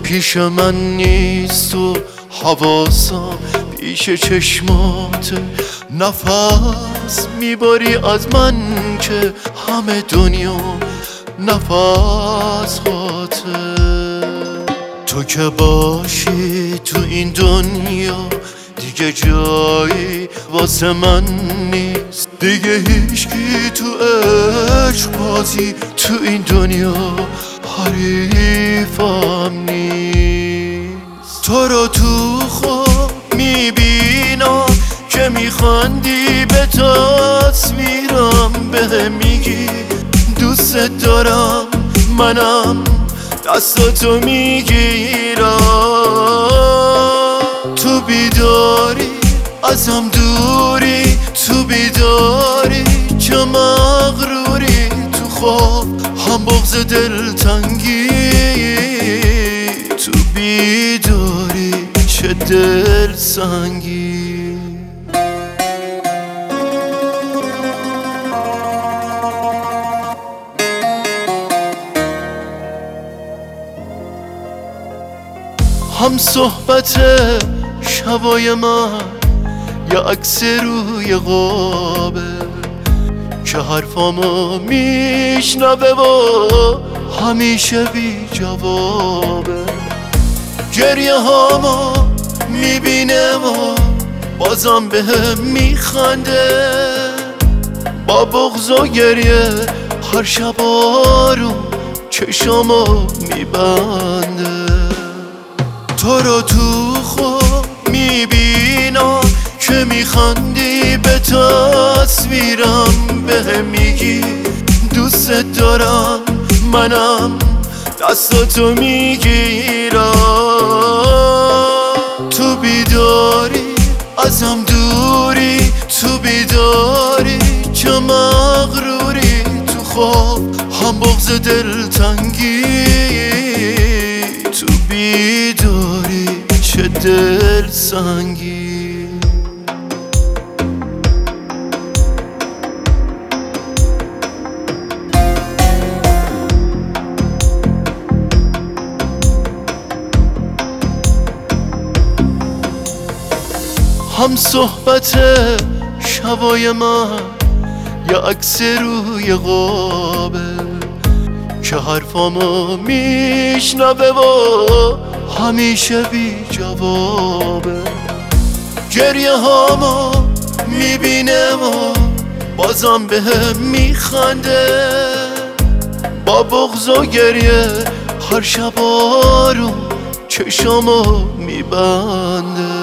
پیش من نیست و حواسم پیش چشمات، نفس میباری از من که همه دنیا نفس هاته. تو که باشی تو این دنیا دیگه جایی واسه من نیست، دیگه هیچکی تو عشق بازی تو این دنیا حریفم نیست. تو رو تو خواب میبینم که میخندی به تصویرم، به میگی دوست دارم، منم دستاتو میگیرم. تو بیداری ازم دوری، تو بیداری چه مغروری، تو خواب هم بغض دلتنگی، تو بیداری چه دل سنگی. هم صحبت شبای من یا عکس روی قابه که حرفامو میشنوه و همیشه بی جوابه. گریه هامو میبینه و بازم بهم میخنده، با بغض و گریه هر شب آروم چشامو میبنده. تو رو تو خواب میبینم که میخندی به تصویرم، به میگی دوست دارم، منم دستاتو میگیرم. تو بیداری ازم دوری، تو بیداری چه مغروری، تو خواب هم بغض دلتنگی، تو بیداری چه دل سنگی. هم صحبت شبای من یا عکس روی قابه که حرفامو میشنوه و همیشه بی جوابه. گریه هامو میبینه و بازم بهم میخنده، با بغض و گریه هر شب آروم چشامو میبنده.